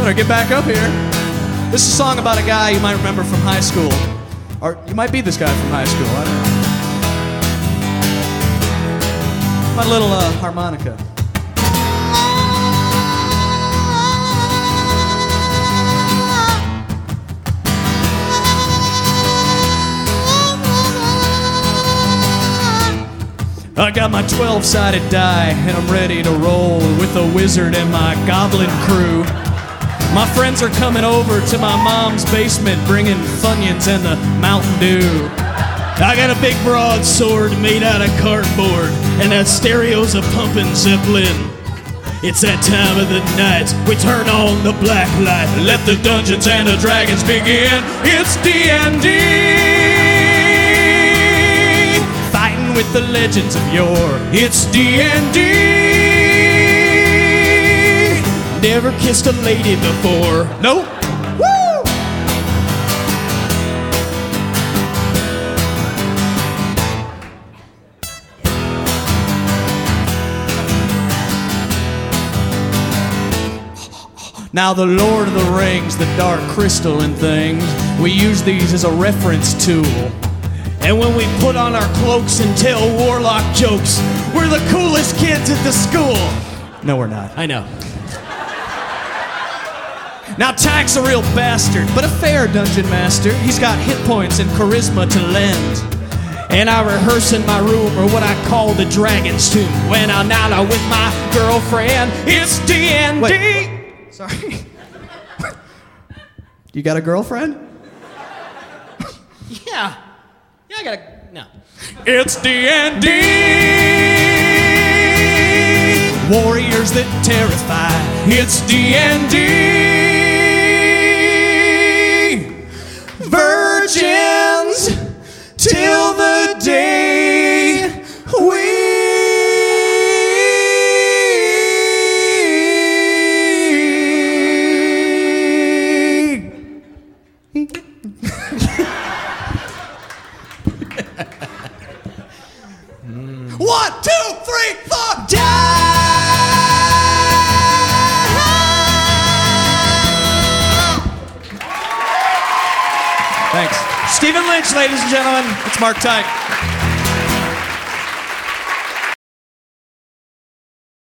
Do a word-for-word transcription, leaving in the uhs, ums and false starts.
Better get back up here. This is a song about a guy you might remember from high school. Or you might be this guy from high school, I don't know. My little uh, harmonica. I got my twelve-sided die, and I'm ready to roll with the wizard and my goblin crew. My friends are coming over to my mom's basement, bringing Funyuns and the Mountain Dew. I got a big broadsword made out of cardboard, and that stereo's a pumping Zeppelin. It's that time of the night, we turn on the black light, let the Dungeons and the Dragons begin. It's D and D. With the legends of yore, it's D and D. Never kissed a lady before. Nope. Woo! Now the Lord of the Rings, the Dark Crystal and things, we use these as a reference tool. And when we put on our cloaks and tell warlock jokes, we're the coolest kids at the school. No, we're not. I know. Now, Tack's a real bastard, but a fair dungeon master. He's got hit points and charisma to lend. And I rehearse in my room, or what I call the Dragon's Tomb. When I'm out with my girlfriend, it's D and D. Wait. Sorry. You got a girlfriend? Yeah. Yeah, I gotta, no. It's D and D. Warriors that terrify. It's D and D. Virgins till the day we One, two, three, four, die! Thanks. Stephen Lynch, ladies and gentlemen. It's Mark Tite.